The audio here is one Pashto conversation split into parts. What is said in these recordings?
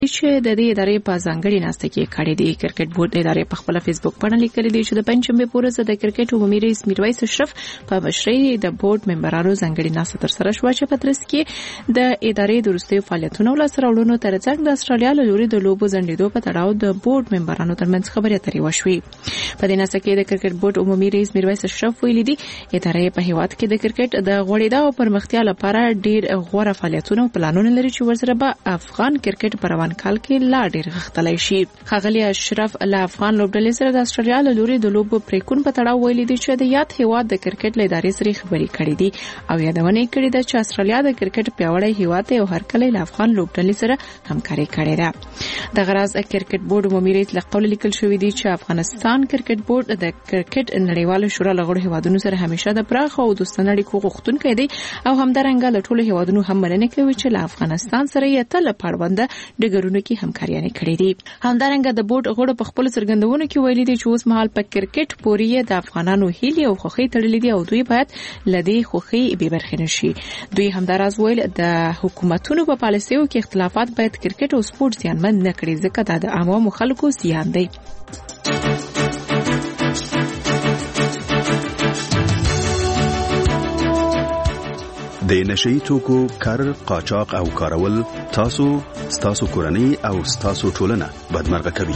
چې د دې ادارې په ځانګړي ناسته کې کړې دي. کرکټ بورډ ادارې په خپل فیسبوک باندې لیکلي دي چې د پنځمې پورې د کرکټ عمومي رئیس میرویس اشرف په مشرۍ د بورډ ممبرانو ځانګړي ناسته ترسره شوه چې په ترڅ کې د ادارې د وروستیو فعالیتونو لاسته راوړنو ترڅنګ د استرالیا له لوري د لوبو ځنډېدو په تړاو د بورډ ممبرانو ترمنځ خبرې اترې وشوې. په دې ناسته کې د کرکټ بورډ عمومي رئیس میرویس اشرف ویلي دي ادارې په هیواد کې د کرکټ د غوړېدا او پرمختیا لپاره ډېر غوړه فعالیتونه او پلانونه لري چې ورسره به افغان کرکټ په روان کال کې لا ډېر غښتلی شي. ښاغلي اشرف له افغان لوبډلې سره د استرالیا له لوري د لوبو پریکون په تړاو ویلي دي چې د یاد هیواد د کرکټ له ادارې سره خبرې کړې دي او یادونه کړې ده چې استرالیا د کرکټ پیاوړی هیواد او هر کله له افغان لوبډلې سره همکاري کړې ده. د غراز کرکټ بورډ عمومي رئیس له قول لیکل شوی دی چې افغانستان کرکټ بورډ د کرکټ نړیوال شورا له غړو هیوادونو سره همیشه د پراخ او دوستانه اړیکو غوښتونکی دی او همدارنګه له ټولو هیوادونو هم مننه کوي چې له افغانستان سره یې تل پړونده ډګرونو کې همکاري کړې دي. همدارنګه د بورډ غړو په خپل څرګندونو کې ویلي دي چې اوس مهال په کرکټ پورې د افغانانو هیلې او خوښۍ تړلې دي او دوی باید لدې خوښۍ بې برخې نشي. دوی همداراز ویل د حکومتونو په پالیسیو کې اختلافات باید کرکټ او سپورت زیانمن نه کړي ځکه دا د عامو خلکو زیان دی. د نشئی توکو کار قاچاق او کارول ستاسو کورنۍ او ستاسو ټولنه بدمرغه کوي.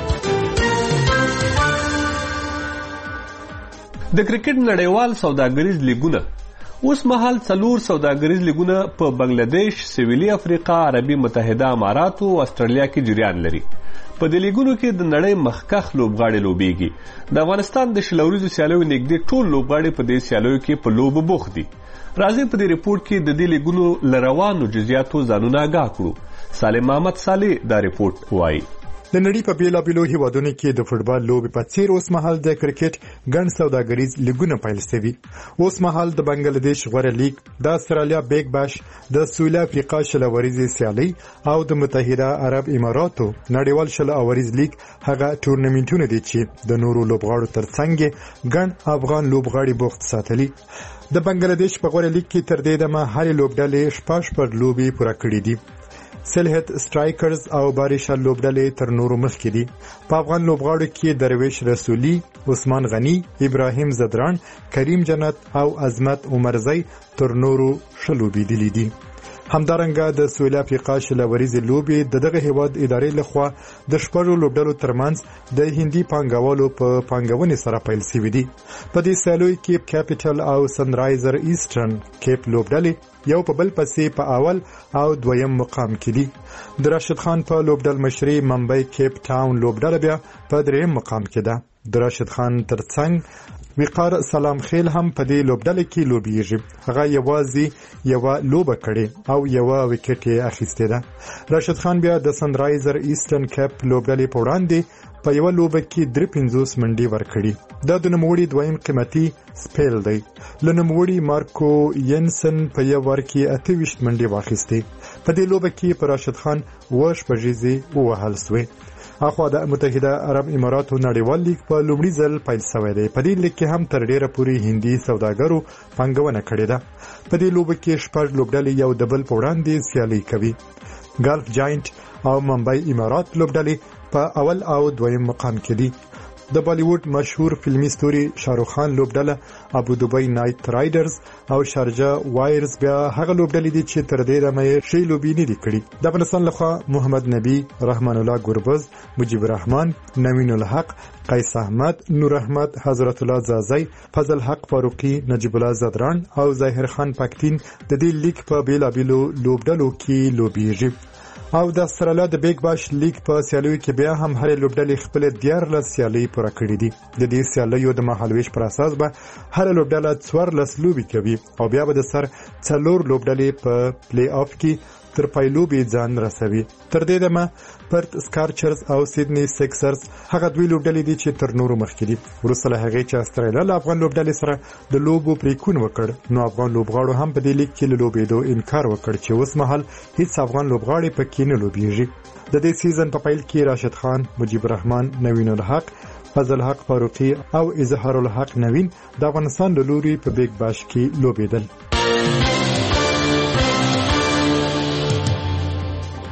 د کرکټ نړیوال سوداګریز لیګونه اوس مهال 4 سوداګریز لیګونه په بنگلاديش، سویلي افریقا، عربي متحده امارات او استرالیا کې جریان لري. په دې لیګونو کې د نړۍ مخکخ لوبغاړي لوبېږي. د افغانستان د شلوريزو سیالیو نږدې ټول لوبغاړي په دې سیالیو کې په لوبو بوخت دي. راځي په دې ریپورت کې د دې لیګونو لروانو جزئیاتو ځانونه آگاه کړو. سالم محمد صالح دا ریپورت وایي. د نړۍ په بیلابیلو هیوادونو کې د فوټبال لوبې په څیر اوس مهال د کرکټ ګڼ سوداګریز لیګونه پیل شوي. اوس مهال د بنگلاديش غوره لیګ، د استرالیا بیگ باش، د سویل افریقا شلوریزي سیالي او د متحده عرب اماراتو نړیوال شلوریز لیګ هغه ټورنمنټونه دي چې د نورو لوبغاړو ترڅنګ ګڼ افغان لوبغاړي بوخت ساتلي. د بنگلاديش په غوره لیګ کې تر دې دمه هر لوبډلې شپږ لوبې پوره کړې دي. سلهت سټرایکرز او باریشا لوبډلې تر نورو مخکې دي. په افغان لوبغاړو کې درویش رسولي، عثمان غنی، ابراهیم زدران، کریم جنت او عظمت عمرزی تر نورو شلوبې دي. همدارنګه د سویل افریقا شلوریزي لوبې دغه هیواد ادارې لخوا د شپږ لوبډلو ترمنځ د هندي پانګوالو په پانګونې سره پیل شوې دي. په دې سیالیو کې کیپټل او سنرایزر ایسټرن کیپ لوبډلې یو په بل پسې په اول او دویم مقام کې دي. د راشد خان په لوبډل مشري ممبئی کیپ ټاون لوبډله بیا په دریم مقام کې ده. د راشد خان ترڅنګ وقار سلام خیل هم په دې لوبډله کې لوبېږي. هغه یوازې یو لوبه کړې او یو وکټ یې اخیسته ده. راشد خان بیا د سنرایزر ایسټرن کیپ لوبډلې په وړاندې په یو لوبه کې 53 منډي ورکړي. دا د نوموړي دویم قیمتي سپیل دی. لنوموړي مارکو ینسن په یو ور کې 28 منډي واخیسته. په دې لوبه کې پر راشد خان وش بجیزي وهل سوی. اخوا د متحده عرب اماراتو نړیوال لیګ په لومړي ځل پیل شوی دی. په دې لیګ کې هم تر ډیره پورې هندي سوداګرو پانګونه کړې ده. په دې لوبه کې شپږ لوبډلې یو د بل په وړاندې سیالي کوي. ګالف جاینټ او ممبئی امارات لوبډلې په اول او دویم مقام کې دي. د بالیوډ مشهور فلمي ستوري شاروخ خان لوبډله ابو دبي نایټ رایډرز او شارجه وایرز بیا هغه لوبډلې دي چې تر دې دمه شی لوبې نه دي کړې. د افغانستان لخوا محمد نبی، رحمان الله ګوربز، مجيب الرحمن، نوین الحق، قیس احمد، نور احمد، حضرت الله زازی، فضل حق فاروقی، نجیب الله زدران او ظاهر خان پاکتین د دې لیګ په بیلابیلو لوبډلو کې لوبېږي. او د استرالیا د بیگ باش لیګ په سیالیو کې بیا هم هر لوبډلې خپل 14 سیالي پوره کړې دي. د دې سیالیو د مهالويش پر اساس به هر لوبډله 14 لوبې کوي او بیا به د سر 4 لوبډلې په پلی آف کې تر پایلوبې ځان رسوي. تر دې دمه پرت سکارچرز او سیدنی سکسرز هغه دوی لوبډلې دي چې تر نورو مخکې دي. وروسته له هغې چې استرالیا له افغان لوبډلې سره د لوبو پریکون وکړ، نو افغان لوبغاړو هم په دې لیګ کې له لوبېدو انکار وکړ چې اوس مهال هیڅ افغان لوبغاړي پکې نه لوبېږي. د دې سیزن په پیل کې راشد خان، مجيب الرحمن، نوین الحق، فضل حق فاروقی او اظهار الحق نوین د افغانستان له لوري په بیگ باش کې لوبېدل.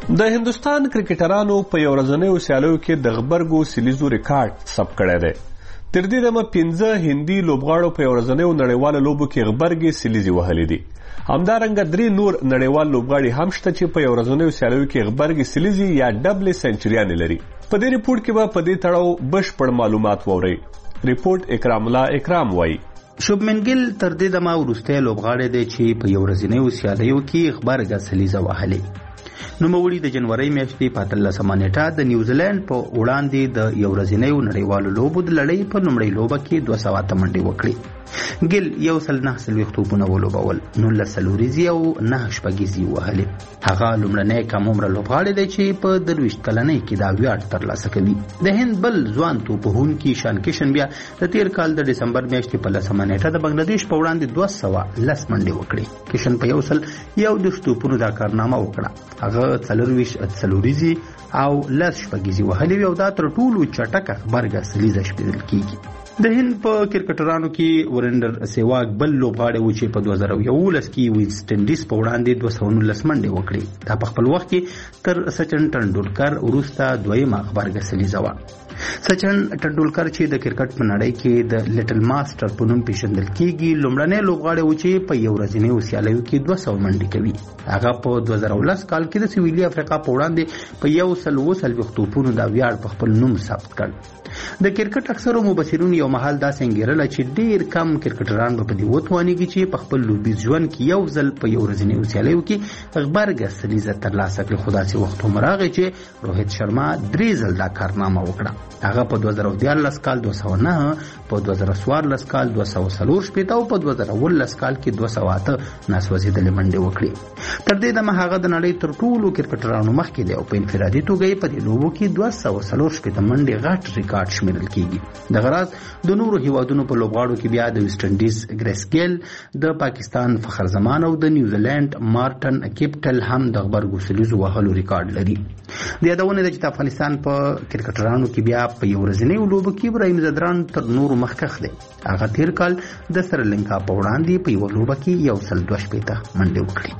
د هندستان کرکټرانو په یو ورځنیو سیالیو کې د غبرګو سیلیزو ریکارډ ثبت کړی دی. تر دې دمه 15 هندي لوبغاړو په یو ورځنیو نړیوالو لوبو کې غبرګې سیلیزې وهلې دي. همدارنګه 3 نور نړیوال لوبغاړي هم شته چې په یو ورځنیو سیالیو کې غبرګې سیلیزې یا ډبل سنچریانې لري. په دې ریپورت کې به په دې تړاو بشپړ معلومات واورئ. ریپورت اکرام الله اکرام وایي. شوبمن ګیل تر دې دمه وروستی لوبغاړی دی چې په یو ورځنیو سیالیو کې غبرګه سیلیزه وهلې. نوموړي د جنوري میاشتې په 13 نیټه د نیوزیلند په وړاندې د یو ورځنیو نړیوالو لوبو د لړۍ په لومړۍ لوبه کې 200 منډې وکړې. ګیل 109 توپونه ولوبول، 19 څلوریزې او 9 شپږیزې وهلې. هغه لومړنی کم عمره لوبغاړی دی چې په 23 کلنۍ کې دا ویاړ ترلاسه کوي. د هند بل ځوان توپوهونکي شان کشن بیا د تیر کال د ډسمبر میاشتې په 10 نیټه د بنگلادیش په وړاندې 210 منډې وکړې. کشن په 111 توپونو دا کارنامه وکړه. هغه 24 څلوریزې او 10 شپږیزې وهلې او دا تر ټولو چټکه غبرګه سیلیزه شمیرل کیږي. د هند په کرکټرانو کې ورندر سیواګ بل لوبغاړی و چې په 2011 کې وینسټ انډیز په وړاندې 219 منډې وکړې. دا په خپل وخت کې تر سچن ټنډولکر وروسته دویمه غبرګه سیلیزه وه. سچن ټنډولکر چې د کرکټ په نړۍ کې د لیټل ماسټر په نوم پیژندل کیږي لومړنی لوبغاړی و چې په یو ورځنیو سیالیو کې 200 منډې کوي. هغه په 2010 کال کې د سویلي افریقا په وړاندې په 140 توپونو دا ویاړ په خپل نوم ثبت کړ. د کرکټ اکثرو مبصرون یو مهال داسې انګیرله چې ډیر کم کرکټران به په دې وتوانیږي چې په خپل لوبیز ژوند کې یو ځل په یو ورځنیو سیالیو کې غبرګه سیلیزه ترلاسه کړي. خو داسې وخت هم راغی چې روهیت شرما 3 ځل دا کارنامه وکړه. هغه په 2014 کال 209، په 2014 کال 240 او په 2019 کال کې 208 ناسوځېدلې منډې وکړې. تر دې دمه هغه د نړۍ تر ټولو کرکټرانو مخکې دی او په انفرادي توګه په دې لوبو کې 240 منډې غټ ریکارډ شمیرل کیږي. د غراض د نورو هیوادونو په لوبغاړو کې بیا د ویسټ انډیز ګریس ګیل، د پاکستان فخر زمان او د نیوزیلند مارټن کیپټل هم د غبرګو سیلیزو وهلو ریکارډ لري. د یادونه ده چې د افغانستان په کرکټرانو کې بیا په یو ورځنیو لوبو کې ابراهیم ځدران تر نورو مخکښ دی. هغه تیر کال د سریلانکا په وړاندې په یو لوبه کې 122 منډې وکړې.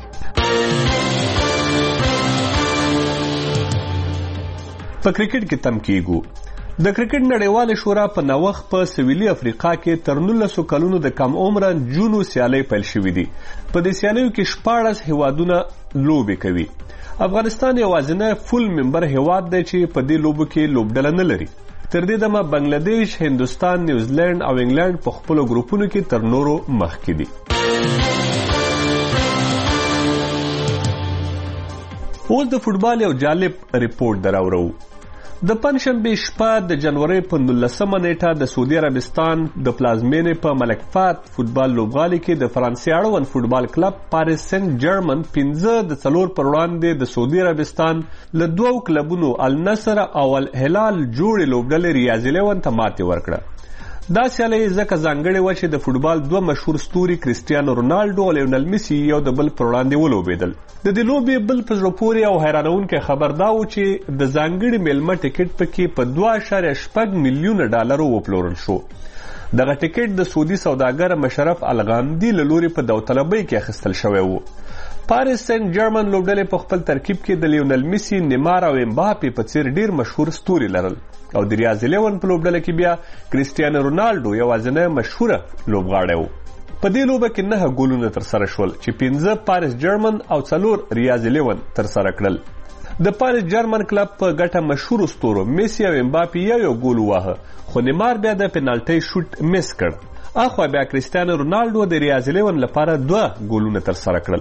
په کرکټ کې تم کیږو. د کرکټ نړیواله شورا په نوښت په سویلي افریقا کې تر 19 کلونو د کم عمره جونو سیالۍ پیل شوې دي. په دې سیالیو کې 14 هیوادونه لوبې کوي. افغانستان یوازینی فول ممبر هیواد دی چې په دې لوبو کې لوبډله نه لري. تر دې دمه بنگلادیش، هندوستان، نیوزیلند او انګلند په خپلو ګروپونو کې تر نورو مخکې دي. اوس د فوټبال یو جالب ریپورت دراوړو. د پنځشنبې شپه د جنوري په 19 نیټه د سعودي عربستان د پلازمینې په ملک فهد فوټبال لوبغالي کې د فرانسې اړوند فوټبال کلب پاریس سنت جرمن 5 د 4 پر وړاندې د سعودي عربستان له 2 کلبونو النصر او الهلال جوړې لوبډلې ریاض 11 ته ماتې ورکړه. دا سیالۍ ځکه ځانګړې وه چې د فوټبال 2 مشهور ستوري کریسټیانو رونالډو او لیونل میسي یو د بل پر وړاندې ولوبېدل. د دې لوبې بل په زړه پورې او حیرانونکی خبر دا و چې د ځانګړي میلمه ټیکټ پکې په 2.8 میلیونه ډالرو وپلورل شو. دغه ټیکټ د سعودي سوداګر مشرف الغامدي له لوري په داوطلبۍ کې اخیستل شوی و. پاریس سنت جرمن لوبډلې په خپل ترکیب کې د لیونل میسي، نیمار او امباپې په څیر ډیر مشهور ستوري لرل او د ریاض 11 په لوبډله کې بیا کریسټیانو رونالډو یوازینی مشهوره لوبغاړی و. په دې لوبه کې 9 ګولونه ترسره شول چې 5 پاریس جرمن او 4 ریاض 11 ترسره کړل. د پاریس جرمن کلب په ګټه مشهور ستورو میسي او امباپې یو ګول واهه، خو نیمار بیا د پنالټي شوټ مس کړ. اخوا بیا کریسټیانو رونالډو د ریاض 11 لپاره 2 ګولونه ترسره کړل.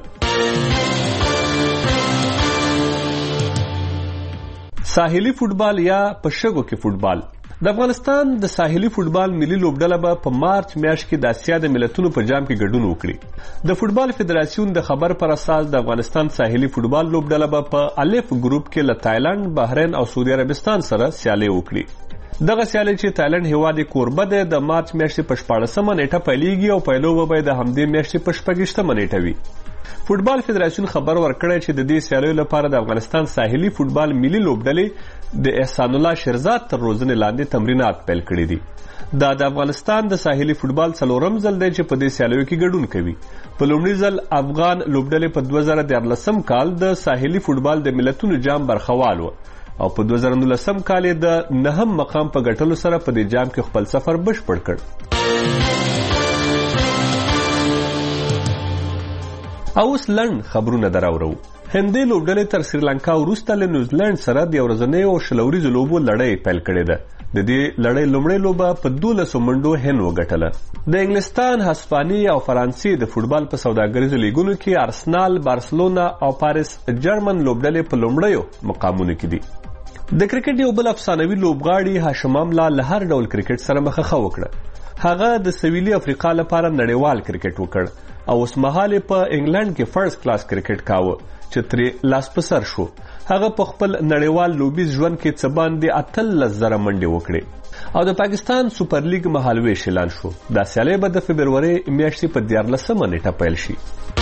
ساحلي فوټبال یا په شګو کې فوټبال. د افغانستان د ساحلي فوټبال ملي لوبډله به په مارچ میاشت کې د اسیا د ملتونو په جام کې ګډون وکړي. د فوټبال فدراسیون د خبر پر اساس د افغانستان ساحلي فوټبال لوبډله به په الف ګروپ کې له تایلند، بحرین او سعودي عربستان سره سیالي وکړي. دغه سیالي چې تایلند هیواد کوربه دی د مارچ میاشتې په 14 نیټه پیلېږي او پیلوبه به د همدې میاشتې په 26 نیټه وي. فوټبال فدراسیون خبر ورکړی چې د دې سیالیو لپاره د افغانستان ساحلي فوټبال ملي لوبډلې د احسان الله شیرزاد تر روزنې لاندې تمرینات پیل کړي دي. دا د افغانستان د ساحلي فوټبال څلورم ځل دی چې په دې سیالیو کې ګډون کوي. په لومړي ځل افغان لوبډلې په 2014 کال د ساحلي فوټبال د ملتونو جام برخوال و او په 2019 کال د 9م مقام په ګټلو سره په دې جام کې خپل سفر بشپړ کړ. اوس لنډ خبرونه دراورو. هندي لوبډلې تر سریلانکا وروسته له نیوزیلند سره د ورځنۍ او شلوريزو لوبو لړۍ پیل کړې ده. د دې لړۍ لومړۍ لوبه په 12 منډو هند وګټله. د انګلستان، هسپانیې او فرانسې د فوټبال په سوداګریزو لیګونو کې ارسنال، بارسلونا او پاریس جرمن لوبډلې په لومړیو مقامونو کې دي. د کرکټ یو بل افسانوي لوبغاړي هاشم املا له هر ډول کرکټ سره مخه وکړه. هغه د سویلي افریقا لپاره نړیوال کرکټ وکړ او اوس مهال په انګلند کې فرست کلاس کرکټ کاوه چې ترې لاس په سر شو. هغه په خپل نړیوال لوبیز ژوند کې څه باندې 13,000 منډې وکړې او د پاکستان سوپر لیګ مهالویش اعلان شو. دا سیالي به د فبروري میاشتې په 14 نیټه پیل شي.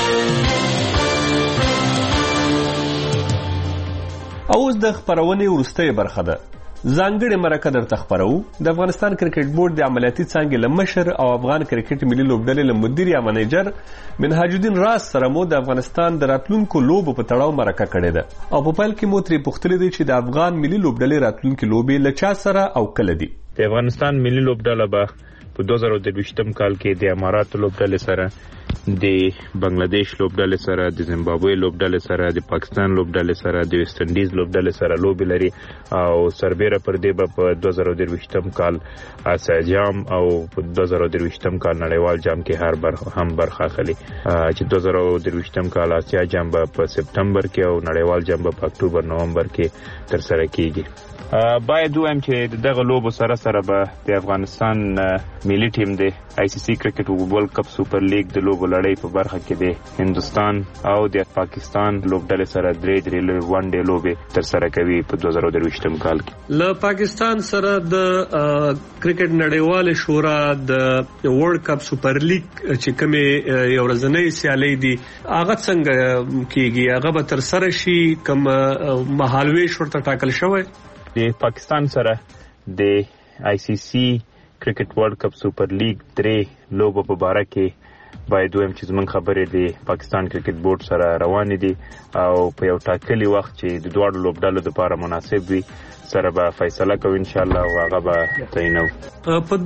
اوس د خبرونې وروستۍ برخه ده. ځانګړې مرکه درته خبرو. د افغانستان کرکټ بورډ د عملیاتي څانګې له مشر او افغان کرکټ ملي لوبډلې له مدیر یا منیجر منهاج الدین راز سره مو د افغانستان د راتلونکو لوبو په تړاو مرکه کړې ده او په پیل کې مو ترې پوښتلې دي چې د افغان ملي لوبډلې راتلونکي لوبې له چا سره او کله دي. د افغانستان ملي لوبډله به په 2023 کال کې د امارات لوبډلې سره، د بنگلاديش لوبډلې سره، د زیمبابوې لوبډلې سره، د پاکستان لوبډلې سره، د ویسټ انډیز لوبډلې سره لوبې لري او سربېره پر دې به په 2023 کال آسیا جام او په 2023 کال نړیوال جام کې هم برخه اخلي چې 2023 کال آسیا جام به په سپتمبر کې او نړیوال جام به په اکتوبر نومبر کې تر سره کیږي. باید وایم چې دغه لوبو سره سره به د افغانستان ملي ټیم د ICC کرکټ ورلد کپ سوپر لیګ د لوبو لړۍ په برخه کې د هندستان او د پاکستان لوبډلې سره درې ون ډے لوبې تر سره کوي په 2023 کال کې. له پاکستان سره د کرکټ نړیوال شورا د ورلد کپ سوپر لیګ چې کومه یو ورځنۍ سیالي دي هغه څنګه کیږي؟ هغه به تر سره شي کوم مهالویش ورته ټاکل شوی؟ د پاکستان سره د ICC کرکټ ورلد کپ سوپر لیګ 3 لوبو په باره کې باید وایم چې زمونږ خبرې د پاکستان کرکټ بورډ سره روانې دي او په یو ټاکلي وخت چې د دواړو لوبډلو لپاره مناسب وي سره به فیصله کوي ان شاء الله او هغه به تعینو. په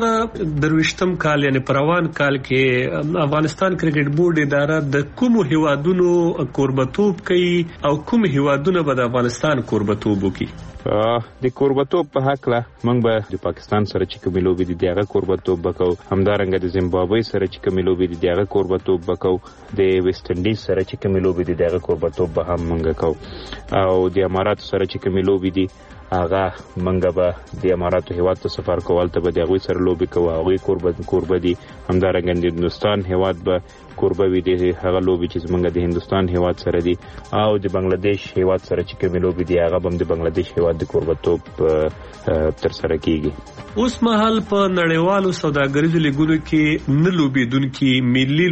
2023 کال یعنی په روان کال کې افغانستان کرکټ بورډ اداره د کوم هیوادونو کوربتوب کوي او کوم هیوادونه به د افغانستان کوربتوب وکړي؟ د کوربتوب په حق له موږ به د پاکستان سره چې کومې لوبې دي دغه کوربتوب وکړو، همدارنګه د زیمبابوې سره چې کومې لوبې دي دغه کوربتوب وکړو، د ویسټ انډیز سره چې کومې لوبې دي دغه کوربتوب به هم موږ کوو او د امارات سره چې کومې لوبې دي هغه منګه به د اماراتو هیواد ته سفر کول ته به د هغوی سره لوبې کوو، هغوی کوربه دي. همدارنګه د هندوستان هیواد به کوربه وي د هغه لوبې چې زمونږ د هندوستان هیواد سره دي او د بنگلاديش هیواد سره چې کومې لوبې دي هغه هم د بنگلاديش هیواد د کوربتوب تر سره کیږي. اوس مهال په نړیوالو سوداګریزو لیګونو کې نه لوبېدونکي ملي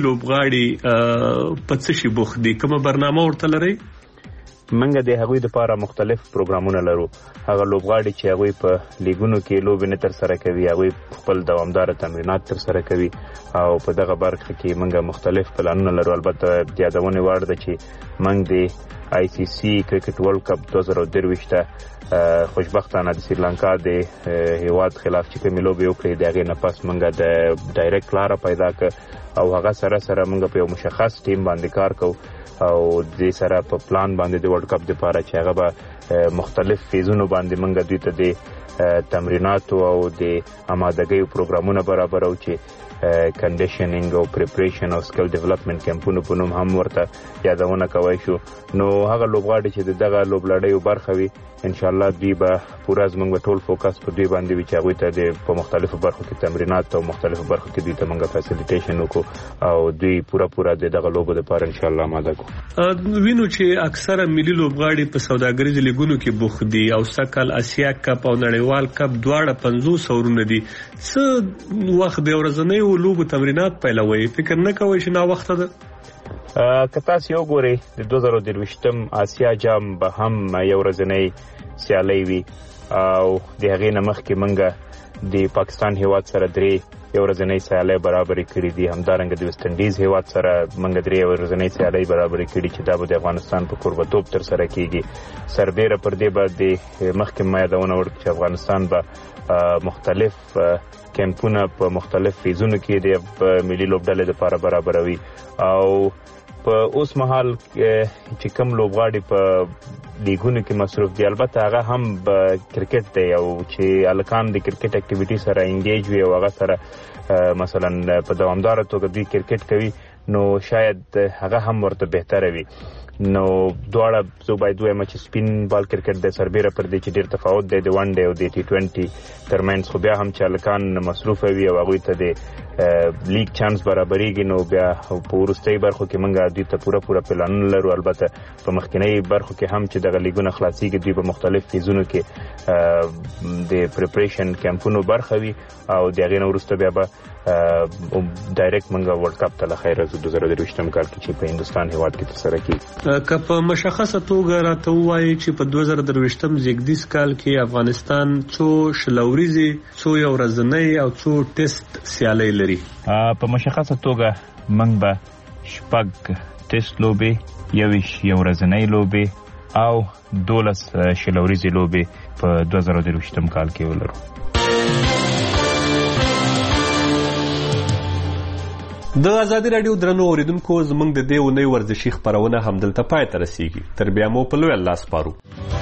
لوبغاړي په څه شي بوخت دي؟ کومه برنامه ورته لرئ؟ منګه د هغوی لپاره مختلف پروګرامونه لرو. هغه لوبغاړي چې هغوی په لیګونو کې لوبې نه تر سره کوي هغوی خپل دوامدار تمرینات تر سره کوي او په دغه برخه کې منګه مختلف پلانونه لرو. البته د یادونې وړ ده چې منګ د ICC کرکټ ورلد کپ 2023 خوشبختانه د سریلانکا د هیواد خلاف چې کومې لوبې وکړې د هغې نه پس منګه د ډایرکټ لاره پیدا کړ او هغه سره سره منګه په یو مشخص ټیم باندې کار کوو او د سره په پلان باندې د ورلد کپ لپاره چې هغه به مختلف فیزونو باندې منګه دوی ته د تمریناتو او د آمادګۍ پروګرامونه برابرو چې کنډیشنینګ او پریپریشن او سکل ډیولپمنٹ کیمپونو په نوم هم ورته یادونه کوي شو. نو هغه لوبغاړي چې دغه لوبلړیو برخه وي ان شاء الله دوی به پورا زموږ ټول فوکس په دوی باندې وي چې هغوی ته د په مختلفو برخو کې تمرینات او مختلفو برخو کې دوی ته موږ فیسیلیټیشن وکړو او دوی پورا دغه لوبو لپاره ان شاء الله آماده کړو. وینو چې اکثره ملي لوبغاړي په سوداګریزو لیګونو کې بوخت دي او سکل آسیا کپ او نړیوال کپ دواړه 50 اورونه دي. څه وخت د ورځنۍ لوبو تمرینات پیلوي؟ فکر نه کوئ چې نا وخت ده؟ که تاسو یو ګورئ د 2023 آسیا جام به هم یو ورځنی سیالي وي او د هغې نه مخکې موږ د پاکستان هیواد سره 3 یو ورځنی سیالي برابرې کړي دي. همدارنګه د ویسټ انډیز هیواد سره موږ 3 ورځنی سیالي برابرې کړي چې دا به د افغانستان په کوربتوب ترسره کیږي. سربیره پر دې باندې مخکې ما یادونه وکړه چې افغانستان به مختلف کیمپونه په مختلف فیزونو کې د ملي لوبډلې لپاره برابروي او په اوس مهال چې کوم لوبغاړي په لیګونو کې مصروف دي البته هغه هم کرکټ دی او چې الکان د کرکټ اکټیویټي سره انګیج وي او هغه سره مثلا په دوامدار توګه دوی کرکټ کوي نو شاید هغه هم ورته بهتره وي. نو دواړه زه باید وایم چې سپین بال کرکټ د سربیره پر دې چې ډېر تفاوت دی د ون ډے او د T20 ترمنځ خو بیا هم چې الکان مصروف وي او هغوی ته د لیګ چانس برابرېږي نو بیا په وروستۍ برخو کې موږ دوی ته پوره پلانونه لرو. البته په مخکینۍ برخو کې هم چې دغه لیګونه خلاصېږي دوی په مختلف فیزونو کې د پریپریشن کیمپونو برخه وي او د هغې نه وروسته بیا به ډایرکټ موږ ورلډ کپ ته له خیره 2023 کال کې چې په هندوستان هیواد کې ترسره کیږي. که په مشخصه توګه راته ووایي چې په 2023 زیږدیز کال کې افغانستان څو شلوريزي څو یو ورځنی او څو ټیسټ سیالي لري؟ په مشخصه توګه موږ به شپږ ټیسټ لوبې یو ورځنی لوبې او 12 شلوريزي لوبې په 2023 کال کې ولرو. د ازادي رادیو درنو اوریدونکو زموږ د دې اونۍ ورزشي خبرونه همدلته پای ته رسیږي. تر بیا مو په لوی الله سپارو.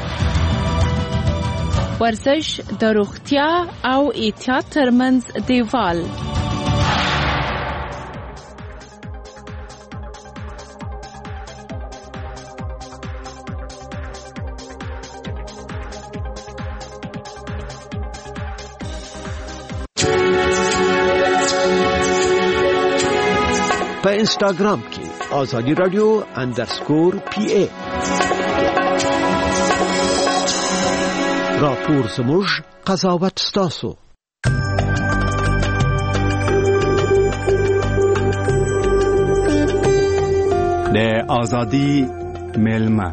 ورزش د روغتیا او احتیاط ترمنځ دیوال. په انسټاګرام کې آزادی رادیو _PA راپور زموږ قضاوت ستاسو. د آزادی ملما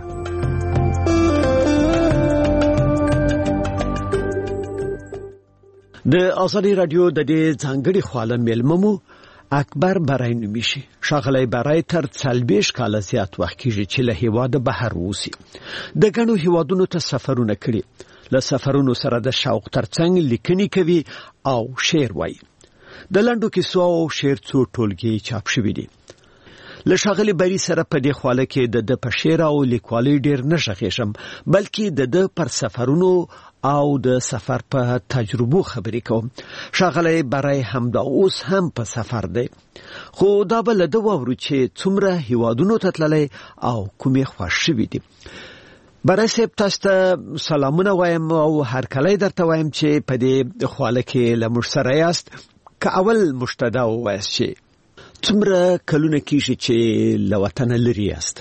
د آزادی رادیو د دې ځانګړي خواله ملممو اکبر برای نومیشي. شاغلی برای تر 40 کال زیات وخت کېږي چې له هیواده بهر ووسي. د ګڼو هیوادونو ته سفرونه کړي. له سفرونو سره د شوق ترڅنګ لیکنې کوي او شعر وایي. د لنډو کیسو او شعر څو ټولګي چاپ شوي دي. له شاغلی بری سره په دې خواله کې د په شعر او لیکوالۍ ډېر نه غږیږم بلکې د پر سفرونو او د سفر په تجربو خبرې کوم. شاغلی برای هم دا اوس هم په سفر دی خو دا بل د وورو چې څومره هیوادونو ته تللی او کومې خوښ شوي دي. برای صاحب تاسو ته سلامونه وایم او هر کله درته وایم چې په دې خواله کې له موږ سره یاست. که اول مشتدا ووایاست چې څومره کلونه کېږي چې له وطنه لرې یاست؟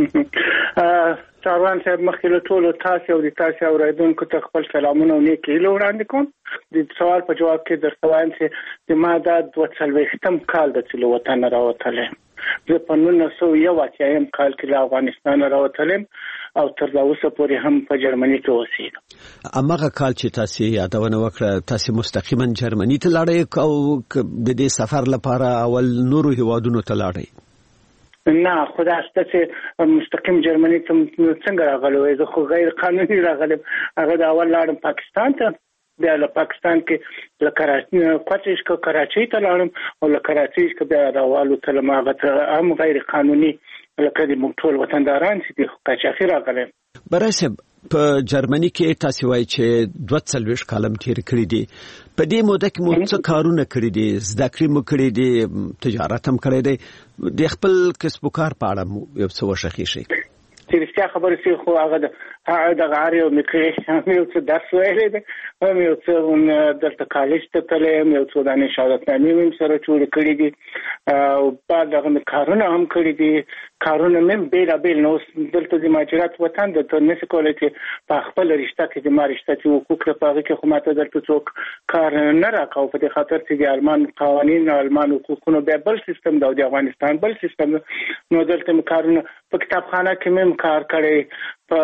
ساروان صاحب مخکې له ټولو تاسو او د تاسو اوریدونکو ته خپل سلامونه او نیک هیلې وړاندې کوم. د سوال په جواب کې درته وایم چې د ما دا 42 کال د څلو وطن راوتلی. زه په 1981 کال کې له افغانستان راوتلم او تر اوسه پورې هم په جرمني کې اوسېږم. امغه کال چې تاسو یادونه وکړه تاسو مستقیما جرمني ته لاړئ او د دې سفر لپاره اول نورو هیوادونو ته لاړئ؟ نه خدا ستاسو مستقیم جرمني ته څنګه راغلی زه خو غیر قانوني راغلم. هغه د اول لاړم پاکستان ته بیا له پاکستان کې له کراچۍ ته لاړم او له کراچۍ کې بیا راوالوتلم. هغه ته هم غیر قانوني لکه د موږ ټول وطنداران چې د قاچاقي راغلم. برای صاحب په جرمني کې تاسو وایي چې 42 کالم تیر کړی دي. په دې موده کې مو څه کارونه کړی دي؟ زده کړې مو کړې دي؟ تجارت هم کړی دی؟ د خپل کسب و کار په اړه مو یو څه وشخی شي؟ چې رښتیا خبرې سي خو هغه دغه اړیو مکه یو څه درس ویلې ده هم یو څه دلته کالج ته تلم یو څه د شهادتنامې مې سره جوړ کړې دي او بعد دغه کارونه هم کړې دي کارونه مې بیل نو دلته د مهاجرت وطن د تنس کولای چې په خپل رشتہ کې د مارشتہ چې حقوق لپاره کې خو ماته دلته څوک کار نه راکاو په خاطر چې د آلمان قوانین او آلمان حقوقونو به بل سیستم د افغانستان بل سیستم نو دلته کارونه په کتابخانه کې مې کار کړی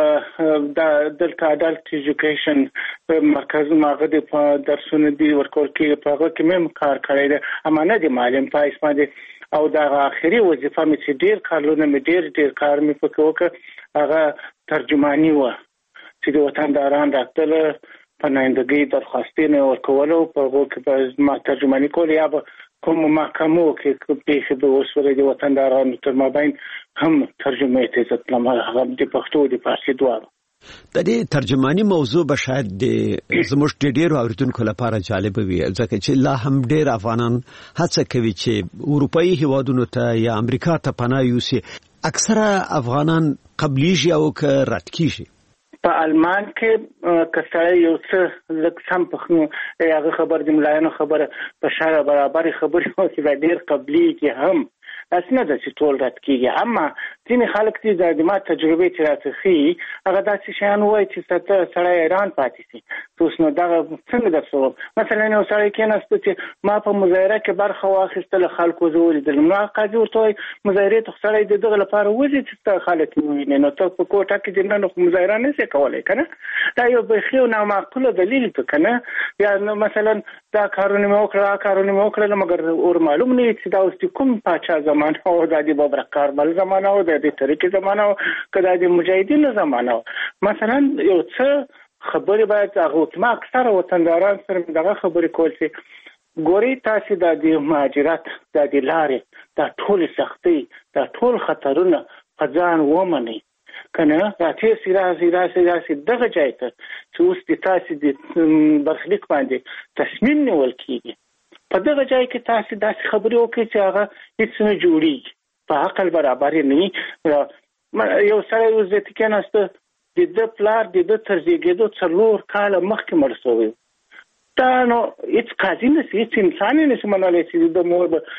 په دلته اډلټ ایجوکیشن مرکز ماغه د درسونه دی ورکول کې په هغه کې مې کار کړی دی امانه دي معلم پایس باندې او دا اخري وظیفه مې چې ډیر کارونه مې ډیر کار مې پکې وکړ هغه ترجمانی و چې د وطنداران راځل په نایندګۍ درخواستونه ورکول او په هغه کې ما ترجمانی کول یا کوم محکمو کې په د وسوره د وطندارانو تر مابین هم ترجمه ته ځتلم هغه د پښتو د فارسی دواړو د دې ترجمانی موضوع به شاید د زموږ ډیرو اوریدونکو لپاره جالب وي ځکه چې لا هم ډیر افغانان هڅه کوي چې اروپאי هیوادونو ته یا امریکا ته پناه یوسي اکثره افغانان قبليږي او رد کیږي په آلمان کې کسای یو څه لکه سم په هغه خبر د ملایانو خبره په شاره برابر خبرې او چې ډیر قبلي کې هم اسنه د ټول رات کیږي اما ځینې خلک چې د ما تجربه چې راځي هغه داسې شان وایي چې سړی ایران پاتې شي اوس نو دا څنګه درسو مثلا نو سړی کېناست چې ما په مظاهره کې برخه واخیستل خلکو زول د نو قاضي ورته مظاهره ته سړی دغه لپاره وځي چې خلک ویني نو ته په کوټه کې د نن مظاهره نه څه کولای کنه دا یو بخیو نه معقوله دلیل ته کنه یا مثلا دا کارونه مې وکړل مګر اور معلوم نه چې دا اوس کوم پاچا زمانه او د دې ببرکار بل زمانه او د طریقې زمانه او کله د مجاهدینو زمانه مثلا یو څه خبرې باید هغه ما اکثر وطنداران سره دغه خبرې کول چې ګوري تاسو د مهاجرت د لارې د ټول سختي د ټول خطرونه په ځان ومني کنه راځي سیراسي دغه ځای ته چې اوس د تاسو د برخلیک باندې تصمیم نیول کیږي په دغه ځای کې تاسو د خبرې وکړي چې هغه هیڅ نه جوړي په عقل برابر نه یو سره یو ځکه کې نهسته د پلار د ترځيګېدو څلور کال مخکې مرسوي دا نو هیڅ قاضي نه هیڅ انسان نه سمنالي چې د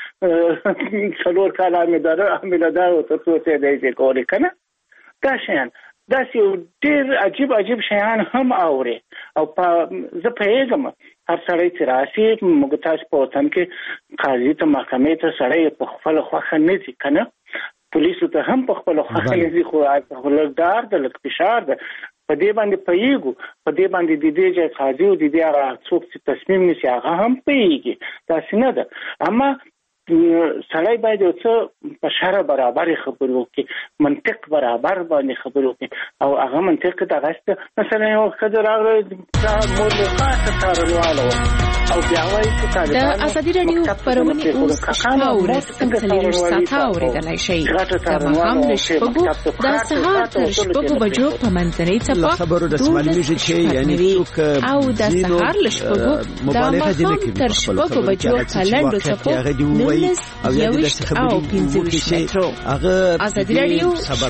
مور څلور کال امید دا او ته څه دی کولی کنه دا شین دا یو ډیر عجیب شیان هم اوري او زه پېږم هر سړی چې راشي موږ تاسو په وطن کې قاضي ته محکمې ته سړی په خپل خوښه نه ځي کنه پولیسو ته هم په خپل خوښه نه ځي خو ولدار د لک فشار ده په دې باندې پیږو په دې باندې د دې چې قاضي او د دې هغه څوک چې تصمیم نیسي هغه هم پیږي دا څنګه ده اما سړی باید یو څه په شرع برابر خبرو کې منطق برابر باندې خبرو کې او هغه منطق د غشت مثلا یو خبر راغلی د مولخات کارونه او بیا وایي چې د ازادي رادیو خبرونه اوس شپه ورځ څلور ساعته اوریدلای شي دا هم نشپګو د سهار تر شپږو بجو په منځنۍ څپه خبرو د معلومي چې یعنی څوک او د سهار لشپګو د ماښام تر شپږو بجو په لنډو څپو او یا د خبرې مترو هغه ازادي رادیو سبب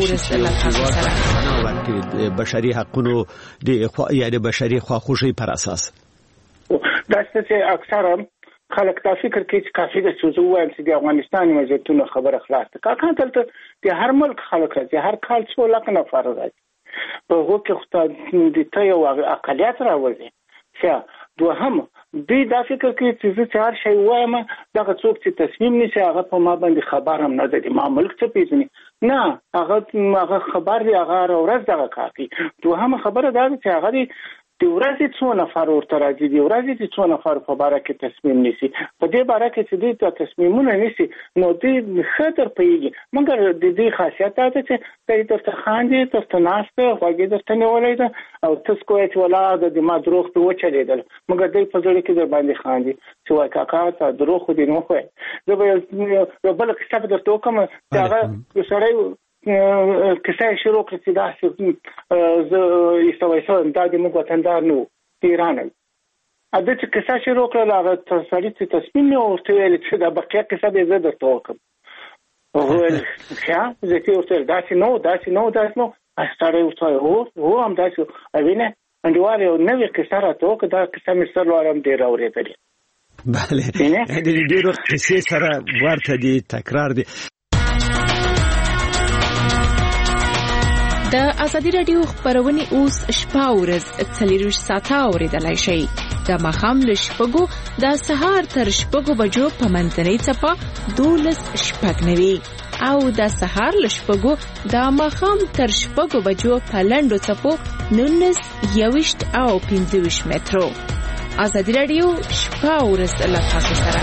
کې بشري حقوقو د بشري خواخوږي پر اساس دا چې اکثرا خلک دا فکر کوي چې کافي د څه وایي چې د افغانستان وضعیتونو خبره خلاص ده کاکه دلته د هر ملک خلک راځي هر کال څو لک نفر راځي په هغه کې خو د ته یو اقلیت راوځي چې دوهم دوی دا فکر کوي چې هر شی وایم دغه څوک چې تصمیم نیسي هغه په ما باندې خبر هم نه دی ما ملک څه پیژني نه هغه خبر دی هغه ورځ دغه کافي دوهم خبره دا چې هغه د ورځې څو نفر ورته راځي د ورځې څو نفر په باره کې تصمیم نیسي په دې باره کې چې دوی ته تصمیمونه نیسي نو دوی خطر پیږي مګر د دې خاصیت دا چې دوی درته خاندي درته ناسته خوږې درته نیولې ده او تاسو کوی چې ولا د ما دروغ ته وچلیدل مګر دوی په ځړ کې در باندې خاندي چې وای کاکا ته دروغ دي نو خو زه به بل کتاب درته کوم چې هغه سړی کسای شروع کړی چې دا زه ایستوایسم دا د موږ وطندار نو ایران ا دې چې کسای شروع کړل هغه سړی چې تصمیم نه ورته ویل چې دا بقیه کسه به زه درته وکم او ول ښه زه چې ورته دا چې نو استاره او هم داسې اوینه انډیوال یو نوې کیسه راته که دا کیسه مې سره وارم ډېر اورېدلې. بله ډېرو کیسې سره ورته دي، تکرار دي. د ازادي رادیو خبرونه اوس شپه ورځ 24 ساعته اوریدلای شئ. د ماښام له شپږو د سهار تر شپږو بجو په منځنۍ څپه 12:09 او د سهار له شپږو د ماښام تر شپږو بجو په لنډو څپو 19:20 او 25 مترو. ازادي رادیو شپه ورځ له تاسو سره.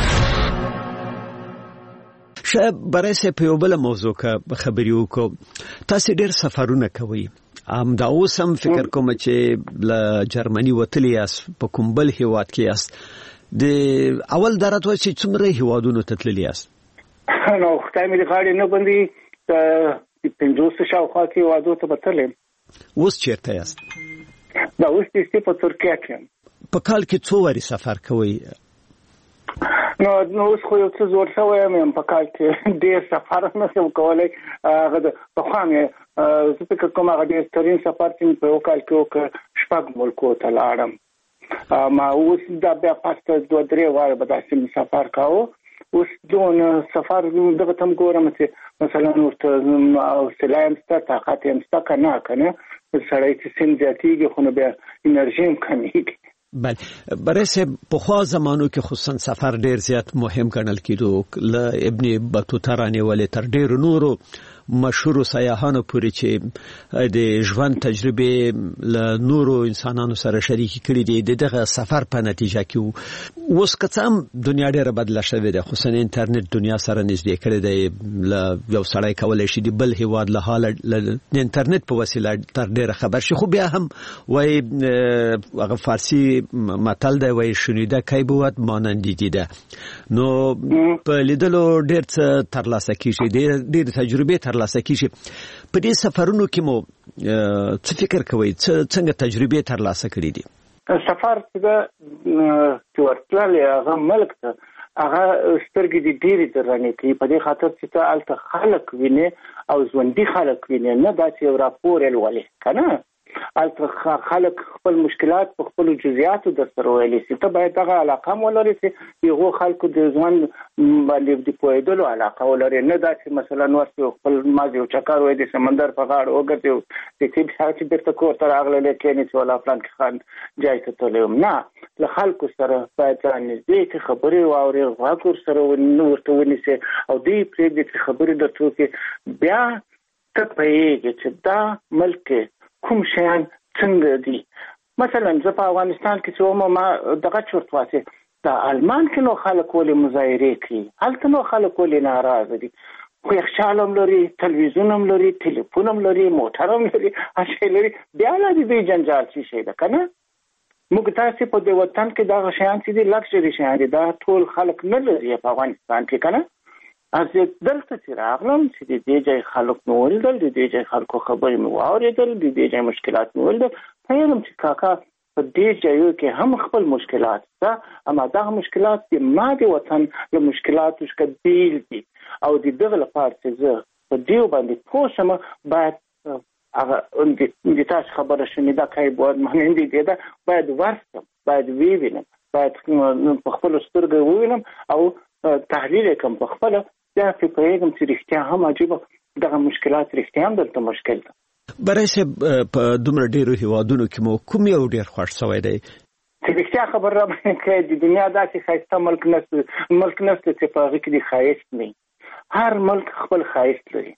شاید برای سه په یو بل موضوع کا خبرې وکړو. تاسو ډېر سفرونه کوئ. دا اوس هم فکر کوم چې له جرمني وتلی یاست، په کوم بل هیواد کې یاست. د اول درته چې څومره هیوادونو ته تللی یاست؟ نو خدای مې غاړې نه بندي د 50 شاوخوا کې هیوادو ته بتلم. اوس چیرته یاست؟ دا اوس چې په ترکیه کې. په کال کې څو واری سفر کوئ؟ نو اوس خو یو څه زور شوی یم په کال کې ډېر سفر نه شم کولی. هغه د پخوا مې زه فکر کوم هغه ډېر ترین سفر چې په یو کال کې وکړ 6 ملکو ته لاړم. ما اوس دا بیا پاسته 2-3 واره به داسې سفر کاوه. اوس دون سفر دغه تم ګورم چې مثلا ورته حوصله هم شته، طاقت هم شته که نه سړی چې سن زیاتېږي خو نو بیا انرژي هم کمیږي. بله برای سه پخوا زمانو کې خصوصا سفر ډیر زیات مهم ګڼل کېدو. له ابن بطوطه رانیولې تر ډیرو نورو مشهورو سیاحانو پورې چې د ژوند تجربه له نورو انسانانو سره شریک کړي دي دغه سفر په نتیجه کې. اوس که څه هم دنیا ډیره بدله شوې ده، خصوصا انټرنیټ دنیا سره نږدې کړی دی. یو سړی کولی شي د بل هیواد له حاله د انټرنیټ په وسیله تر ډیره خبر شي. خو بیا هم وایي هغه فارسی متل دی، وایي شنیده کی بود مانند دیده. نو په لیدلو ډیر څه ترلاسه کیږي، ډیر تجربه ترلاسه کیږي. په دې سفرونو کې مو څه فکر کوئ، څنګه تجربه ترلاسه کړې دي؟ سفر چې ورتللی هغه ملک ته هغه سترګې دې ډېرې درنې کوي په دې خاطر چې ته هلته خلک وینې او ژوندي خلک وینې، نه دا چې یو راپور یې لولې که نه. هلته خلک خپل مشکلات په خپلو جزئیاتو در سره ویلی شي. ته باید دغه علاقه هم ولرې چې هغو خلکو د ژوند باندې د پوهېدلو علاقه ولرې، نه دا چې مثلا ورته خپل مازې یو چکر وایي د سمندر په غاړه وګرځي چې بېرته کور ته راغلی کېنې چې ولا فلان کې خان جای ته تللی وم. نه، له خلکو سره باید ځان نږدې کړې، خبرې واورې، غوږ ورسره ورته ونیسې او دوی پرېږدي چې خبرې درته وکړي. بیا ته پوهېږې چې دا ملک کوم شیان څنګه دي. مثلا زه په افغانستان کې چې وم ما دغه چورت واسې د آلمان کې نو خلک ولې مظاهرې کوي، هلته نو خلک ولې ناراضه دي. خو یخچال هم لري، تلویزیون هم لري، ټلیفون هم لري، موټر هم لري، هر شی لري، بیا لا د دوی جنجال څه شی ده که نه. موږ تاسې په دې وطن کې دغه شیان چې دي لکزري شیان دي، دا ټول خلک نه لري په افغانستان کې که نه. از دلته چې راغلم چې د دې ځای خلک مې ولیدل، د دې ځای خلکو خبرې مې واورېدل، د دې ځای مشکلات مې ولیدل. پوهېږم چې کاکا په دې ځایو کې هم خپل مشکلات شته، اما دغه مشکلات د ما د وطن له مشکلاتو څخه بیل دي او د دغه لپاره چې زه په دې باندې پوه شم باید هغه د تاسو خبره شنیده کوي باید مانند دیده باید ورسم، باید ویوینم، باید په خپلو سترګو ووینم او تحلیل یې کړم په خپله. بیا چې پوهېږم چې رښتیا هم عجیبه دغه مشکلات رښتیا هم دلته مشکل ده. برای صاحب په دومره ډېرو هیوادونو کې مو کوم یو ډېر خوښ شوی دی؟ چې رښتیا خبر را باندې کوي د دنیا داسې ښایسته ملک نشته چې په هغه کې د ښایست نه. هر ملک خپل ښایست لري.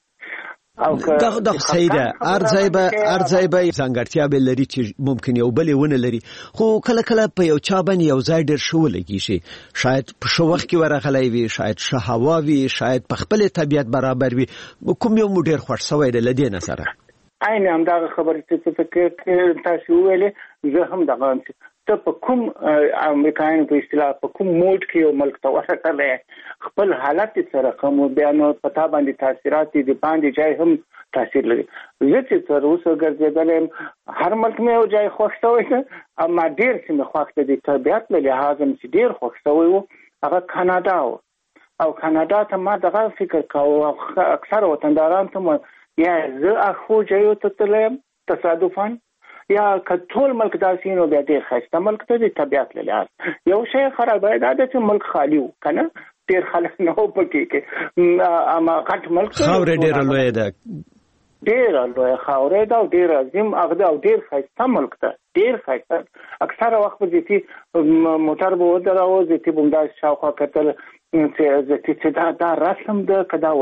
دا صحیح ده. هر ځای به ځانګړتیا به لري چې ممکن یو بلې ونه لري، خو کله کله په یو چا باندې یو ځای ډېر ښه ولګېږي. شاید په ښه وخت کې ورغلی وي، شاید ښه هوا وي، شاید په خپل طبیعت برابر وي. کوم یو مو ډېر خوښ شوی دی له دې نظره؟ عین همدغه خبرې چې تاسو وویلې زه هم دغه ته په کوم امریکایانو په اصطلاح په کوم موډ کې یو ملک ته ورسېدلی خپل حالت سره کوم بیا نو پتا باندې تاثیرات دي باندې ځای هم تاثیر لري. زه چې تر اوسه ګرځېدلی هر ملک مې یو ځای خوښ شوی ده، اما ډېر چې مې خوښ دی د طبیعت له لحاظه چې ډېر خوښ شوی و هغه کاناډا و. او کاناډا ته ما دغه فکر کاوه او اکثر وطنداران ته یا زه اخو جایو ته تلم تصادفاً یا کټول ملک داسې نو بیا ډېر ښایسته ملک ته د طبیعت له لحاظ یو شی خرابه دا ده چې ملک خالي و که نه ډېر خلک نه و پکې کې اما غټ ملک خاوره ډېره لویه ده ډېره لویه خاوره ده او ډېر عظیم هغه ده او ډېر ښایسته ملک ده ډېر ښایسته اکثره وخت به زیتي موټر به ودراوه زیتي به همداسې شاوخوا کتل چې زیتي چې دا رسم ده که دا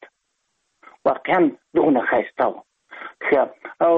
واقعا دغونه ښایسته و او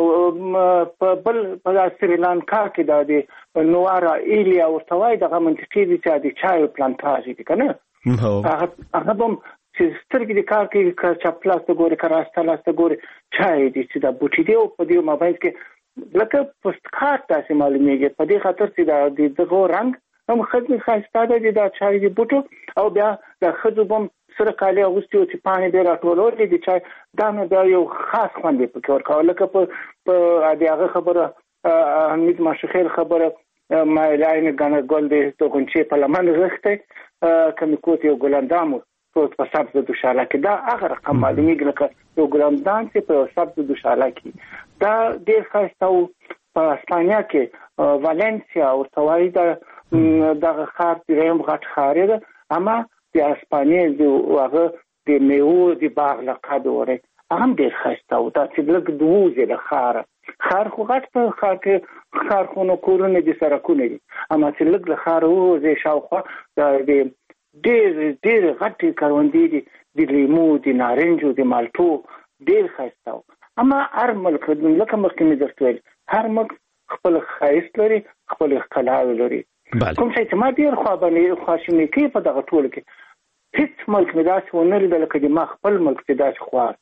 په سریلانکا کې د نوارا ایلیا ورته وایي دغه منطقې دي چې د چایو پلانتاژ دي که نه هغه به هم چې سترګې د کار کوي که چپ لاسته ګوري که راسته لاسته ګوري چای دي چې دا بوټي دي او په دې مابینځ کې لکه پوستکارت داسې معلومیږي په دې خاطر چې د دغه رنګ هم ښځې ښایسته ده د چای د بوټو او بیا د ښځو به هم سره کالي اغوستي وو چې پاڼې به یې راټولولې د چای دا نو بیا یو خاص خوند یې پکې ورکاوه لکه په د هغه خبره حمید ماشوخیل خبره مایلین ګڼه ګل د غونچې په لمن غښتی که مې کوت یو ګلندام پروت په سبز دوشاله کې دا هغه رقم معلومیږي لکه یو ګلندام چې په سبز دوشاله کې دا ډېر ښایسته و په اسپانیا کې والنسیا ورته وایي دغه ښار درېیم غټ ښار یې ده اما د اسپانیا هغه د میوو د باغ لقب وری هم ډېر ښایسته و دا چې لږ د ووځې له ښار خو غټ په ښار کې ښارخونه کورونه دي سړکونه دي اما چې لږ له ښاره ووځې شاوخوا د ډېر غټې کروندې دي د لیمو د نارنجو د مالټو ډېر ښایسته و اما هر ملک لکه مخکې مې درته ویل هر ملک خپل ښایست لري خپل ښکلاوې لري کوم شی چې ما ډېر خواشینی کوي په دغه ټولو کې هیڅ ملک مې داسې ونه لیدل لکه د ما خپل ملک چې داسې خوار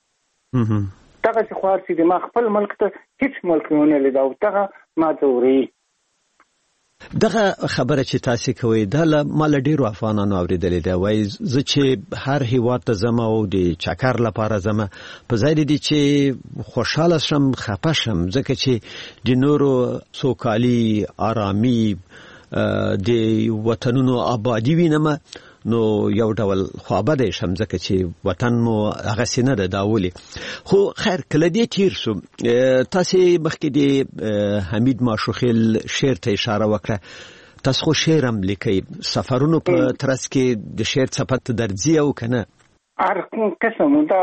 دغسې خوار چې د ما خپل ملک ته هیڅ ملک مې ونه لید او دغه ما ځوري دغه خبره چې تاسو کوي دا ما له ډیرو افغانانو اوریدلې ده وایي زه چې هر هیواد ته ځم او د چکر لپاره ځم په ځای دي چې خوشاله شم خپه شم ځکه چې د نورو سوکالي آرامي د وطنونو آبادی وینم نو یو ډول خوابه شم ځکه چې وطن مو هغه سینه ده داولي خو خیر کله دې تیر شو تاسو مخکې د حمید ماشوخیل شعر ته اشاره وکړه تاسو خو شعر هم لیکئ سفرونو په ترڅ کې د شعر صفت درځي او کنه هر قسم دا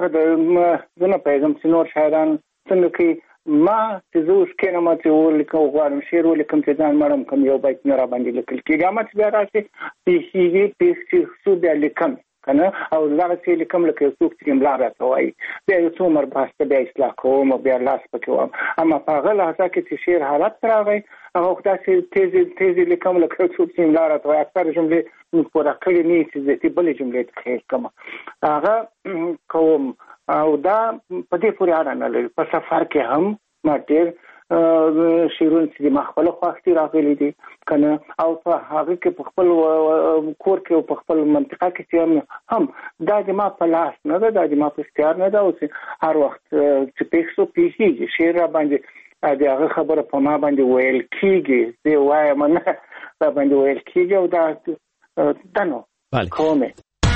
زه پیغام نور شاعران څنګه کې ما چې زه اوس کېنم چې ولیکم غواړم شعر ولیکم چې ځان مړم کوم یو بیت نه راباندې لیکل کېږي اما چې بیا راشي پیښیږي پیښې څو بیا لیکم که نه او دغسې لیکم لکه یو څوک چې املا راته وایي بیا یو څو عمر باسته بیا اصلاح کوم او بیا لاس پکې وم اما په هغه لحظه کې چې شعر حالت راغی هغه خو داسې تیزې لیکم لکه یو څوک چې املا راته وایي اکثره جملې موږ پوره کړې نه چې زه بلې جملې ته خیر کړم هغه کوم او دا په دې پورې اړه نه لري په سفر کې هم ما ډېر شعرونه چې د ما خپله خوښتي راغلي دي که نه او په هغه کې په خپل کور کې او په خپل منطقه کې چې هم دا د ما په لاس نه ده دا د ما په اختیار نه ده او چې هر وخت چې پېښ شو پېښېږي شعر را باندې د هغه خبره په ما باندې ویل کېږي زه وایم نه را باندې ویل کېږي او دا نو کومې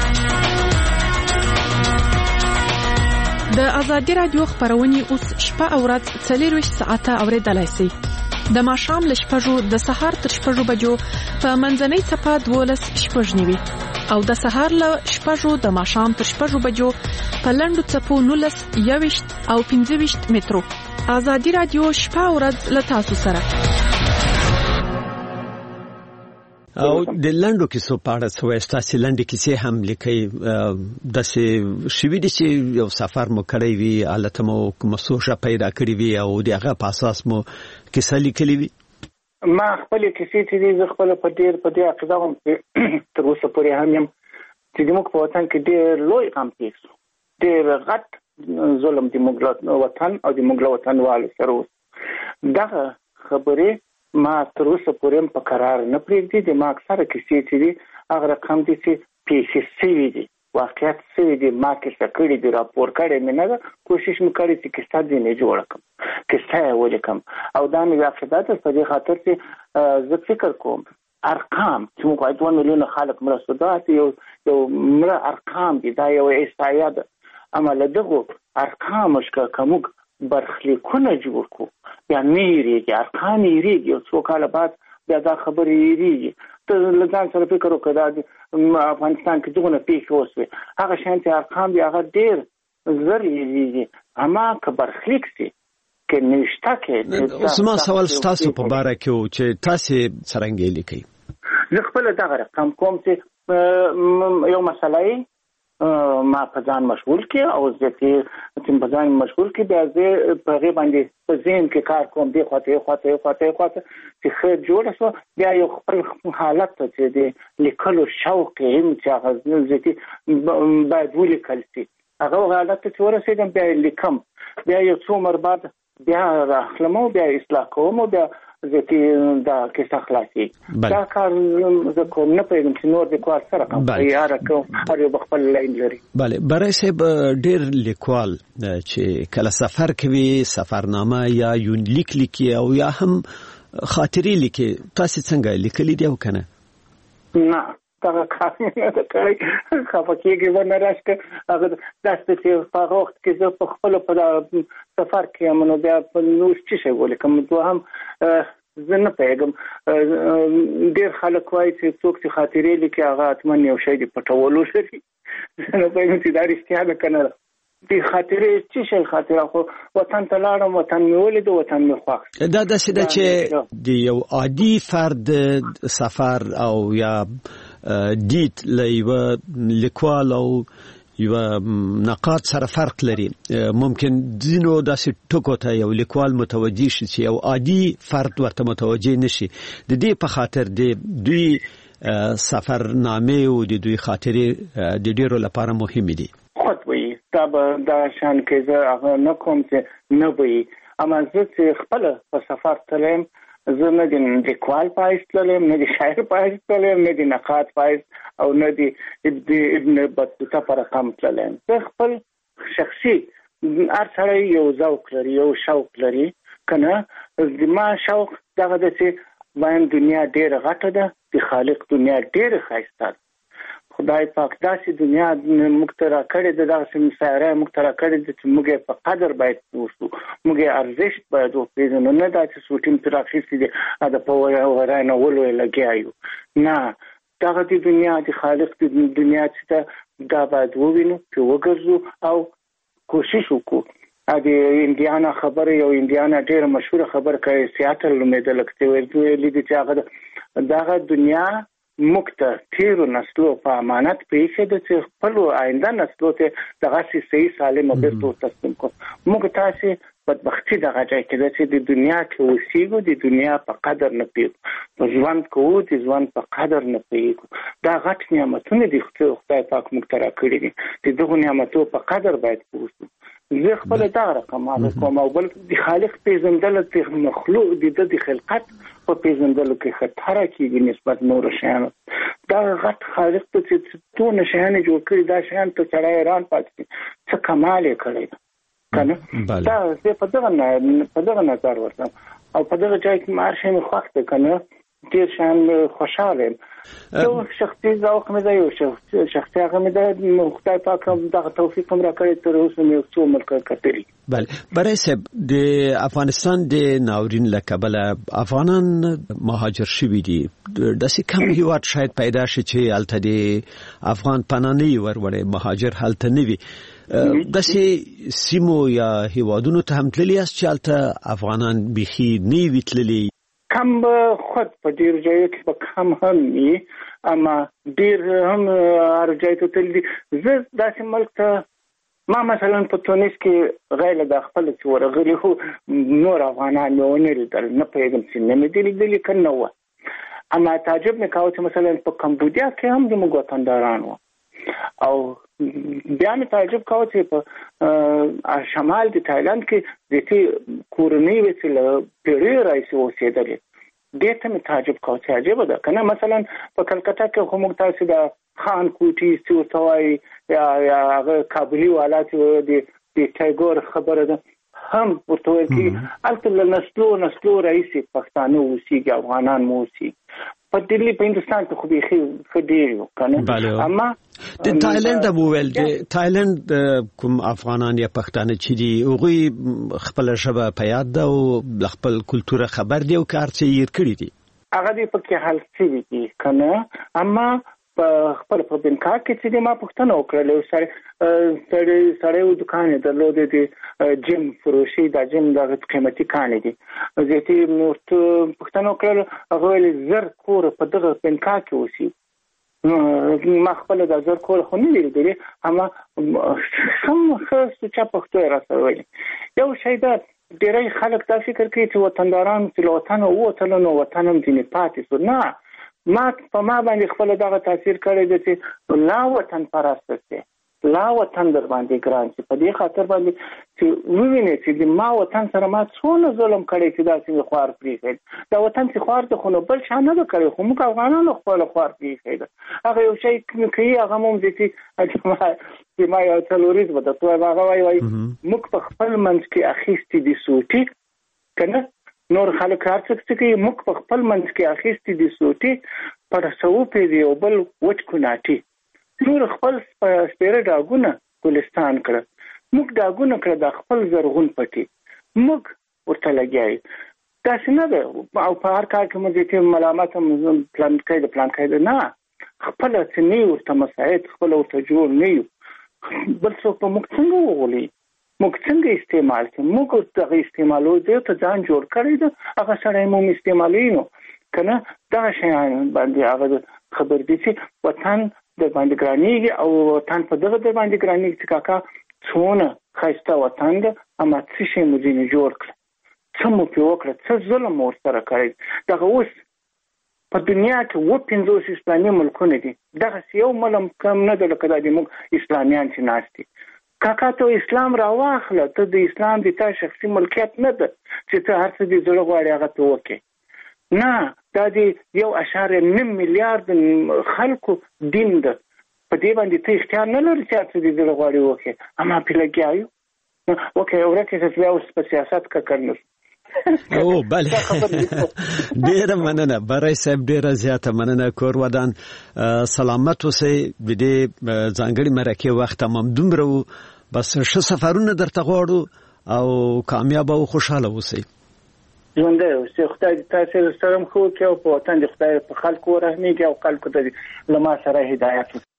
د ازادي رادیو خبرونه اوس شپه او ورځ 24 ساعته اوریدلای شئ د ماښام له شپږو د سهار تر شپږو بجو په منځنۍ څپه 12:09 او د سهار له شپږو د ماښام تر شپږو بجو په لنډو څپو 19 او 15 مترو ازادي رادیو شپه او ورځ له تاسو سره او د لنډو کیسو په اړه څه وایي تاسو لنډې کیسې هم لیکئ داسې شوي دي چې یو سفر مو کړی وي هلته مو کومه سوچه پیدا کړې وي او د هغه په اساس مو کیسه لیکلې وي ما خپلې کیسې چې دي زه خپله په دې عقیده وم چې تر اوسه پورې هم یم چې زموږ په وطن کې ډېر لوی غم پېښ شو ډېر غټ ظلم د موږ وطن او د موږ وطنوالو سره اوس دغه خبرې ما تر اوسه پورې په قرار نه پرېږدي د ما اکثره کیسې چې دي هغه رقم دي چې پیښې شوي دي واقعیت شوي دي ما کیسه کړې دي راپور کړی مې نه ده کوشش مې کړی چې کیسه ځینې جوړه کړم کیسه یې ولیکم او دا مې عقیده ده په دې خاطر چې زه فکر کوم ارقام چې موږ وایو 2 میلیونه خلک مړه شو دا یو مړه ارقام دي دا یو احصایه ده عمل دغه ارقام کوم برخلیکونه جوړ کو یا نیریږي ارقام یریږي څو کال بعد بیا دا خبرې یریږي ته لږان سره فکر وکړه دا افغانستان کې دغه پیښه وسوي هغه شانتي ارقام بیا هغه ډیر زر یریږي اما که برخلیک سي کې نشته کې اوس ما سوال تاسو په باره کې چې تاسو څرنګه لیکي زه خپل دغه رقم کوم چې یو مسله ما په ځان مشغول کې او ځکه په ځان مشغول کې بیا زه په غي باندې په ذهن کې کار کوم دی خواته چې خیر جوړ شو بیا یو خپل حالت ته د لیکلو شوق هم چې هغه ځکه باید ولیکل شي هغه حالت ته ورسېدم بیا لیکم بیا یو څو مر بعد بیا راخلمو بیا اصلاح کوم بیا ځکه دا کیسه خلاصي دا کار زه کوم نه پېږم چې نور د کار سره کوم یاره کوم هر یو خپل لاین لري بله برای صاحب ډیر لیکوال چې کله سفر کوي سفرنامه یا یون لیکي او یا هم خاطري لیکي تاسو څنګه لیکلي دی او کنه نه دا کار نه کوي خفقېږي ونه راځي هغه داسې چې په وخت کې زه په خپل په سفر کې منو بیا په نور څه ولیکم دوه هم زه نه پېږم ډېر خلک وایي چې څوک چې خاطرې لیکي هغه اتمن یو شی دی پټولو شي زه نه پېږم چې دا رښتیا ده کنه دي خاطرې څه شي خاطره خو وطن ته لاړم وطن مې ولید وطن مې خوښ دا داسې ده چې د یو عادي فرد سفر او یا دید لیو لیکوال او یو نقاط سره فرق لري ممکن دینو داسې ټکو ته یو لیکوال متوجي شي چې یو عادي فرد ورته متوجي نشي د دې په خاطر د دوی سفرنامه او د دوی خاطرې د ډیرو لپاره مهمه دي خود وي دا شان کې زه هغه نه کوم چې نه وي اما زه چې خپل په سفر تلم زه نه د لیکوال پایس تلم نه د شاعر پایس تلم نه د نقاد پایس او نه د ابن بطوطه پر رقم تلم زه خپل شخصي هر سړی یو ذوق لري یو شوق لري کنه د ما شوق دغه د چې باندې دنیا ډیره غټه ده د خالق دنیا ډیره ښایسته ده خدای پاک داسې دنیا مخترع کړې ده دغه مسایره مخترع کړې ده چې موږ په قدر باید وشو موږ ارزښت باید وپېژنو نه دا چې سوټیم تر اخیستي دي دا په ورای نه ولوي لګیایو نه دغه د دنیا د خالق د دنیا چې دا باید ووینو چې وګرځو او کوشش وکړو د انډیانا خبره یو انډیانا ډېر مشهور خبر کوي سیاتل نومېدل چې ویلي دي چې هغه دغه دنیا مکته تیرو نسلو په امانت پېښه ده چې خپل آینده نسلو ته دغه صحیح سالم بیرته تسلیم کو موږ تاسو بدبختی دغه ځای کې چې د دنیا کې اوسېږو د دنیا په قدر نه پیږو په ژوند کوو د ژوند په قدر نه پیږو دا غټ نعمتونه دي خدای پاک مخترع کړی دي دغه نعمتو په قدر باید پوهو زه خپل دا رقم کوم او بل د خالق پیژندل د مخلوق د خلقت په پیژندلو کې خطر کېږي نسبت نور شیانو دا غټ خالق ته چې ټول شیان جوړ کړی دا شیان ته سره ایران پاتې څه کمال یې کړی کنه دا زه په دغه نظر ورته او په دغه ځای کې مارشه مې خوښ ده کنه ډیر شان خوشاله یو شخصي ذوق مې دی یو شخصي هغه مې دی خدای پاک دغه توفیق هم راکړی تر اوسه مې څو ملک کتلی بله برای صاحب د افغانستان د ناورین له کبله افغانان مهاجر شوي دي داسې کم هیواد شاید پیدا شي چې هلته د افغان پناهنۍ وروړي مهاجر هلته نه وي داسې سیمو یا هیوادونو ته هم تللي یاست چې هلته افغانان بیخي نه وي تللي کم به خود په ډیر ځایو کې به کم هم وي اما ډیر هم هر ځای ته تللي زه داسې ملک ته ما مثلا په تونس کې غیر د خپل چې ورغلي خو نور افغانان مې ونه لیدل نه پوهېږم چې نه مې دي لیدلي که نه وه اما تعجب مې کاوه چې مثلا په کمبودیا کې هم زموږ وطنداران وو او بیا مې تعجب کاوه چې په شمال د تایلند کې د دې کورنۍ وې چې له پیړیو راهیسې اوسېدلې دې ته مې تعجب کاوه چې عجیبه ده که نه مثلا په کلکتا کې خو موږ تاسې د خان کوټي چې ورته وایي یا هغه کابلي والا چې د ټایګور خبره ده هم ورته ویل کېږي هلته له نسلو راهیسې پښتانه اوسېږي افغانان مو اوسېږي په دلی په هندستان کې خو به خډیر کنه اما د تایلند موویل د تایلند کوم افغانان یا پښتانه چې دي هغه خپل ژبه په یاد ده او خپل کلتور خبر دی او کار څه یې کړی دي هغه دې په کې حل شي دي کنه اما په خپل په بنکا کې چې ما پښتنه وکړل سړی دکان درلودې دي جیم فروشي دا جیم د قیمتي کانې دي زیاتې نور پښتنه وکړل هغه زر کور په دغه بنکا کې وسی ما خپل د زر کور خو نه لري اما سم خاص چې پښتو راځي یو شی دا ډېری خلک دا فکر کوي چې وطنداران چې وطن او وطنونو وطنم دي پاتې سو نه ما په ما باندې خپل دغه تاثیر کړی دی چې لا وطن پرسته دي لا وطن در باندې ګران چې په دې خاطر باندې چې ویني چې ما وطن سره ما څونه ظلم کړی چې دا څنګه خوار پریږي دا وطن چې خوار ته خو نو بل شان نه کړی خو موږ افغانانو خپل خوار پریږي هغه یو شی کوي هغه مونږ چې ما یو څلوريز وته تو هغه وای موږ په خپل منځ کې اخیستې دي سوټي کنه نور خلک راځي چې موږ په خپل منځ کې اخیستې دي سوټي پر سوو په یو بل وچ کوناټي نور خپل سپیره داګونه ګلستان کړ موږ داګونه کړ د خپل زرغون پټي موږ ورته لګیای دا څنګه ده او په هر کار کې موږ چې ملامت هم پلان کړی نه خپل څه نه ورته مساعد خپل ورته جوړ نه یو بل څه په موږ څنګه وغولي موږ څنګه استعمال کوو موږ دغه استعمالو دې ته ځان جوړ کړی دا هغه سره موږ استعمالینو کنه دا شیان باندې هغه خبر دي چې وطن د باندې ګرانیږي او وطن په دغه د باندې ګرانیږي چې کاکا څونه خاصه وطن ده اما څه شي موږ نه جوړ کړ څه مو په وکړه څه ظلم ور سره کړی دغه اوس په دنیا کې 50 اسلامي ملکونه دي دغه یو ملم کم نه ده لکه د موږ اسلامیان چې ناشتي کاکا ته اسلام راواخله ته د اسلام د تا شخصي ملکیت نه ده چې ته هر څه دې زړه غواړي هغه ته وکړي نه دا دی 1.9 میلیارد خلکو دین ده په دې باندې ته اختیار نه لري چې څه دې زړه غواړي وکړي اما په لګیاو اوکې ورته څه بیا اوس په سیاست کې کړنو او بله ډیره مننه برای صاحب ډیره زیاته مننه کور ودان سلامت اوسئ د دې ځانګړي مرکه وخت هم دومره بس ښه سفرونه درته غواړو او کامیاب او خوشاله اوسئ ژوندی اوسئ خدای دې تاسو سره هم ښه وکړي او په وطن دې خدای په خلکو ورحمېږي او خلکو ته له ما سره هدایت وکړي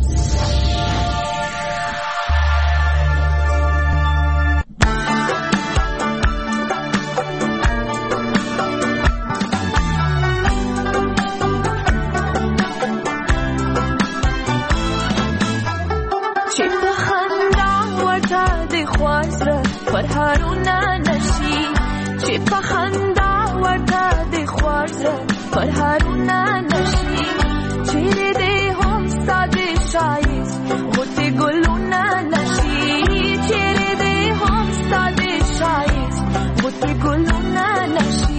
پر هارونه نشي چې په خندا ورته د خوازه پر هارونه نشي چې دې هم ستاسو شایست غوټي ګلونه نشي چې دې هم ستاسو شایست غوټي ګلونه نشي